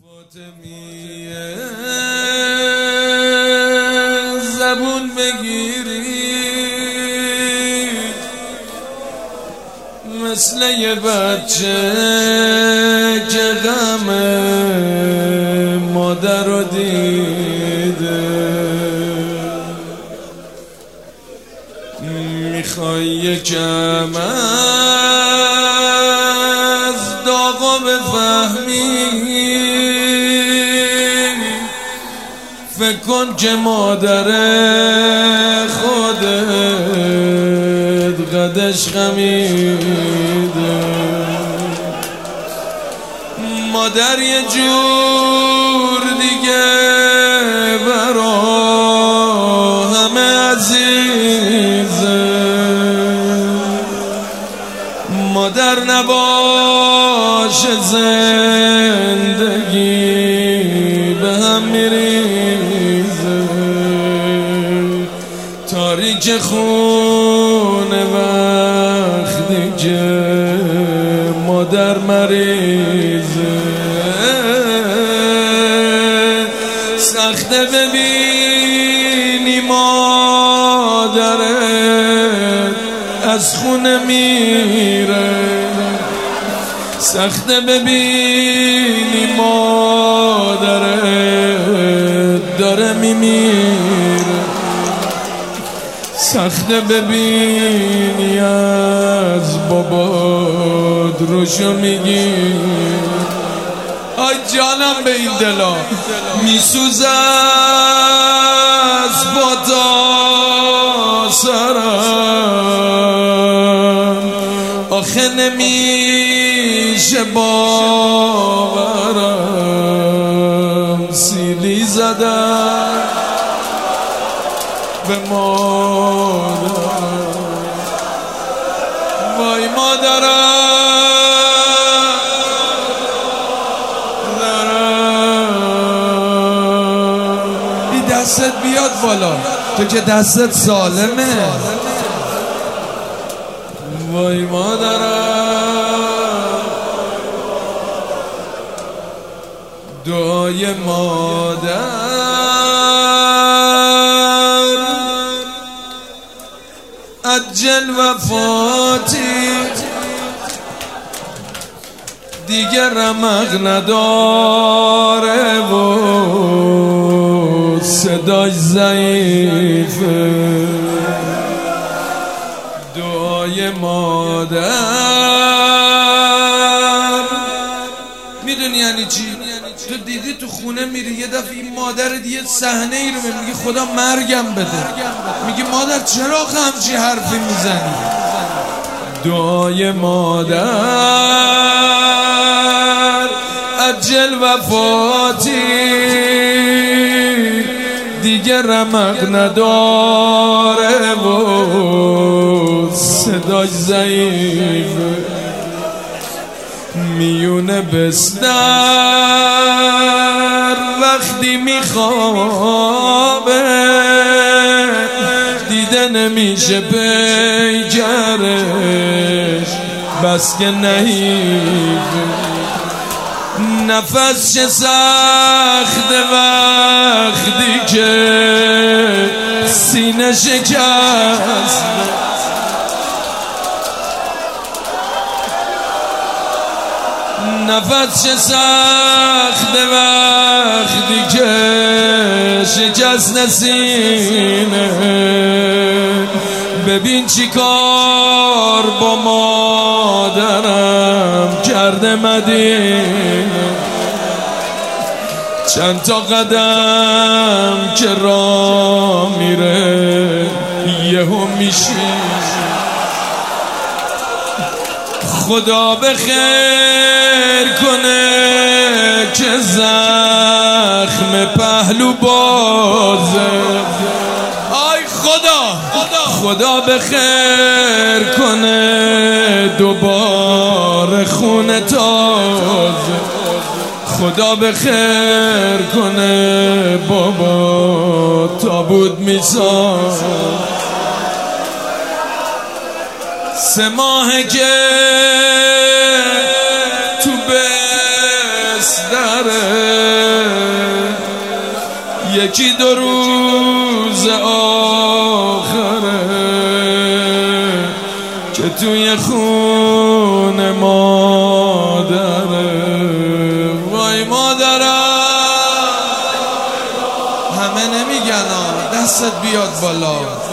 فاطمیه زبون بگیری مثل یه بچه که غم مادر رو دیده، میخوای یکم از داغو بفهمی، فکر کن که مادر خودت قدش خمیده. مادر یه جور دیگه برا همه عزیزه، مادر نباشه زندگی به هم میریزه. تاریک خونه وقتی که مادر مریضه، سخته ببینی مادرت از خونه میره، سخته ببینی مادرت داره میمیره، سخته ببینی از بابات روشو میگی. آی جانم به این دلا میسوزه از با تا سرم، آخه نمیشه باورم سیلی زدم به مادر. وای مادرم این دستت بیاد بالا، تو که دستت سالمه. وای مادرم دعای مادر عجل وفاتی دیگه رمق نداره و صداش ضعیفه. دعای مادر میدونی یعنی چی؟ تو دیدی تو خونه میری یه دفعه این مادر یه صحنه ای رو میگی خدا مرگم بده، میگی مادر چرا همچی حرفی میزنی؟ دعای مادر عجل وفاتی دیگه رمق نداره و صداش ضعیفه. میونه بستر وقتی میخوابه دیده نمیشه پیکرش بس که نحیفه. نفس چه سخته وقتی که سینه شکست، نفس چه سخته وقتی که شکست سینه. ببین چی کار با مادرم کرده مدینه، چند تا قدم که راه میره یهو میشینه. خدا به خیر کنه که زخم پهلو بازه. آی خدا به خیر کنه دوباره خونه تازه. خدا به خیر کنه بابا تابوت میسازه. 3 ماهه که تو بستره یکی دو روز آخره که توی خون مادره. وای مادرم، همه نمیگن دستت بیاد بالا.